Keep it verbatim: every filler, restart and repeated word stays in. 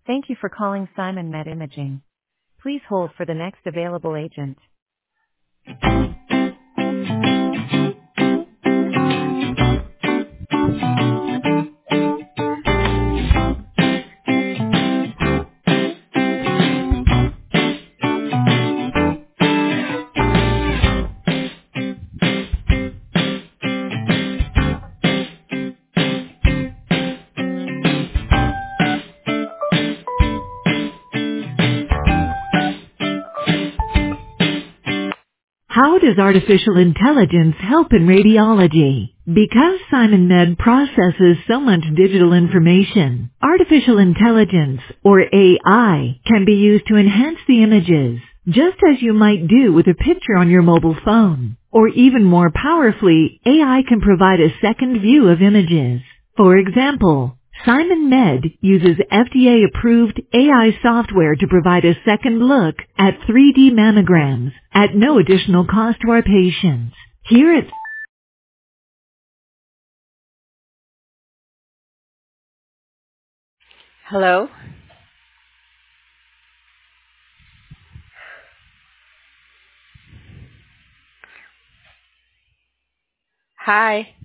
Thank you for calling Simon Med Imaging. Please hold for the next available agent. How does artificial intelligence help in radiology? Because Simon Med processes so much digital information, artificial intelligence, or A I, can be used to enhance the images, just as you might do with a picture on your mobile phone. Or even more powerfully, A I can provide a second view of images. For example, Simon Med uses F D A-approved A I software to provide a second look at three D mammograms at no additional cost to our patients. Here at Hello? Hi.